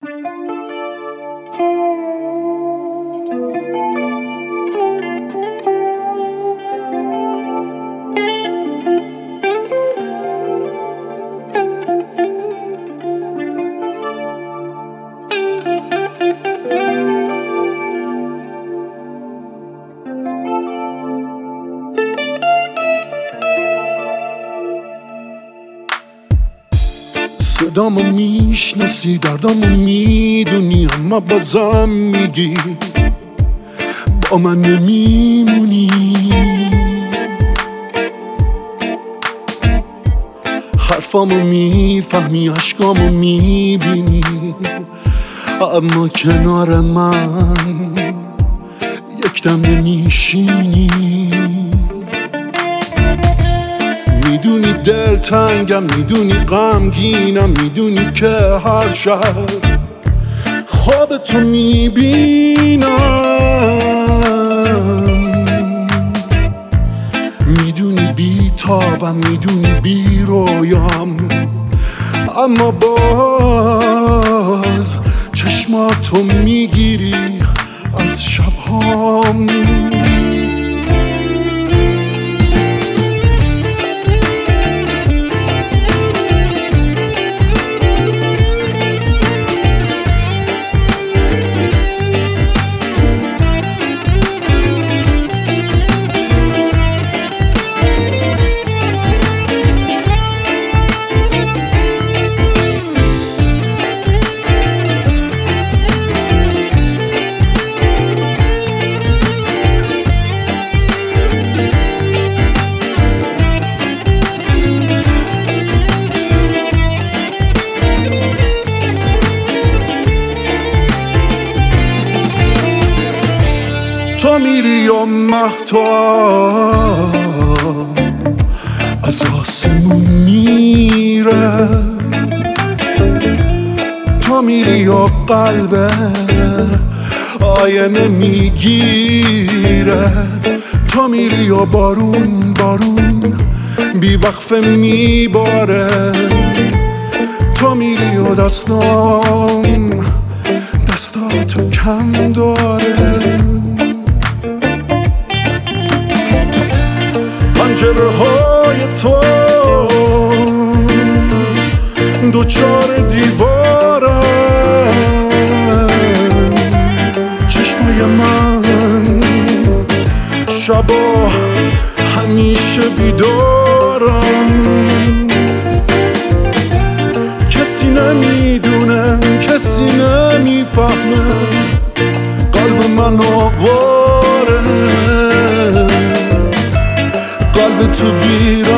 صدامو میشناسی، دردامو میدونی، اما بازم میگی با من نمیمونی. حرفامو میفهمی، عشقامو میبینی، اما کنار من یکدم نمیشینی. میدونی دل تنگم، میدونی غمگینم، میدونی که هر شب خواب تو میبینم. میدونی بی تابم، میدونی بی رویام، اما باز چشماتو میگیری از شبهام. تو میری و مهتاب از آسمون میره، تو میری و قلبه آینه میگیره، تو میری و بارون بارون بی وقفه میباره، تو میری و دستاتو کم داره. پنجره های تو دوچار دیواره، چشمای من شبا همیشه بیدارم. کسی نمیدونه، کسی نمیفهمه قلب من آواره، قلب تو بیره